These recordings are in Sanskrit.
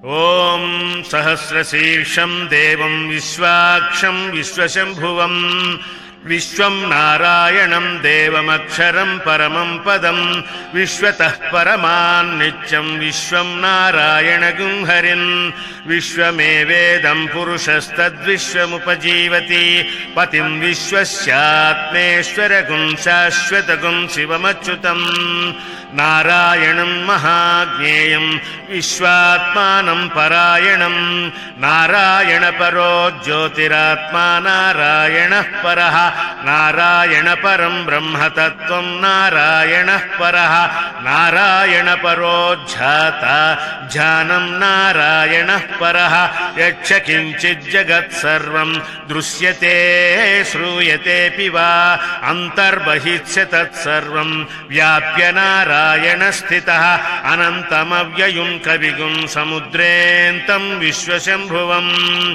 ॐ सहस्रशीर्षं देवं विश्वाक्षं विश्वशम्भुवम् विश्वं नारायणं देवमक्षरं परमं पदं विश्वतः परमान्नित्यं विश्वं नारायणगुं हरिन् विश्वमेवेदं पुरुषस्तद्विश्वमुपजीवति पतिं विश्वस्यात्मेश्वरगुं शाश्वतगुं शिवमच्युतं नारायणं महाज्ञेयं विश्वात्मानं परायणं नारायणपरो ज्योतिरात्मा नारायणः परः नारायणपरं ब्रह्मतत्त्वं नारायणः परः नारायणपरो ज्ञाता ज्ञानं नारायणः परः यच्च किञ्चिज्जगत्सर्वं दृश्यते श्रूयतेऽपि वा अन्तर्बहिश्च तत्सर्वं व्याप्य नारायणस्थितः अनन्तमव्ययुं कविगुं समुद्रेऽन्तं विश्वशम्भुवं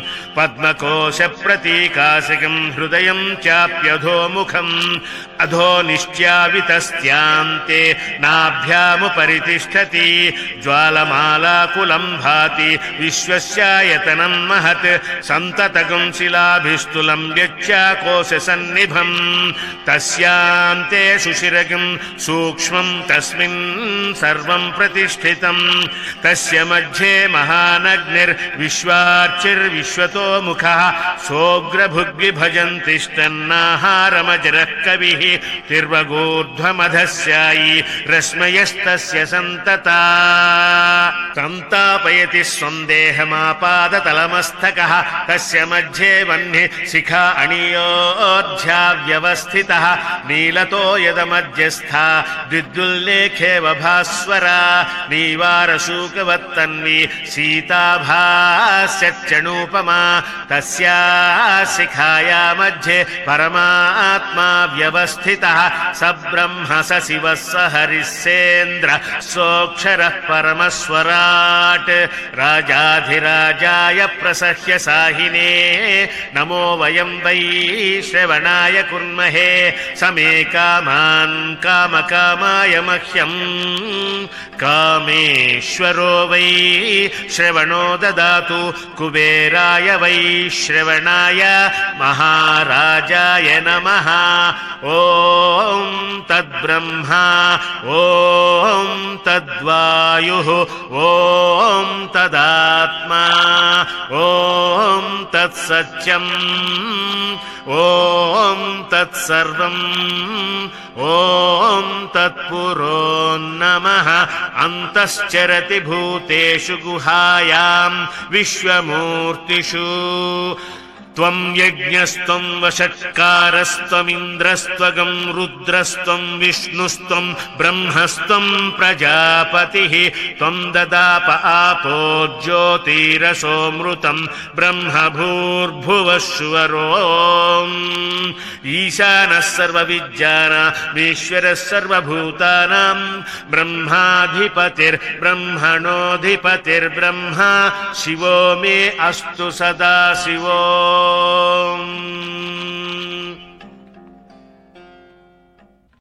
पद्मकोशप्रतीकासिकं हृदयं चाप्यधोमुखम् अधो निश्च्यावितस्त्यान्ते नाभ्यामुपरितिष्ठति ज्वालमालाकुलं भाति विश्वस्यायतनं महत् सन्ततगुं शिलाभिस्तुलं व्यच्याकोशसन्निभं तस्यान्ते सुशिरगुं सूक्ष्मं तस्मिन् सर्वं प्रतिष्ठितं तस्य मध्ये महानग्निर्विश्वार्चिर्विश्वतो मुखः सोऽग्रभुग्विभजन्तिष्ठन्नाहारमजरः कविः तिर्वगूर्ध्वमधस्यायी रश्मयस्तस्य सन्तता संतापयति स्वन्देहमापादतलमस्तकः तस्य मध्ये वह्निः शिखा अणियोऽध्या व्यवस्थितः नीलतो यदमध्यस्था द्विद्युल्लेखेव भास्वरा नीवारशूकवत्तन्वी सीताभास्यच्चणूपमा तस्या शिखाया मध्ये परमात्मा व्यवस्थितः स ब्रह्म स शिवः स हरिस्सेन्द्र सोऽक्षरः परमस्वराट् राजाधिराजाय प्रसह्य साहिने नमो वयं वै श्रवणाय कुर्महे समे कामान् कामकामाय मह्यं कामेश्वरो वै श्रवणो ददातु कुबेराय वै श्रवणाय महाराजाय नमः ॐ तद्ब्रह्मा ॐ तद्वायुः ॐ तदात्मा ॐ तत्सत्यम् ॐ तत्सर्वम् ॐ तत्पुरो नमः अन्तश्चरति भूतेषु गुहायां विश्वमूर्तिषु त्वं यज्ञस्त्वं वषट्कारस्त्वमिन्द्रस्त्वगं रुद्रस्त्वं विष्णुस्त्वं ब्रह्मस्त्वं प्रजापतिः त्वं ददाप आपो ज्योतिरसोऽमृतं ब्रह्म भूर्भुवस्सुवरोम् ईशानः सर्वविद्यानामीश्वरः सर्वभूतानां ब्रह्माधिपतिर्ब्रह्मणोऽधिपतिर्ब्रह्मा शिवो मे अस्तु सदा शिवो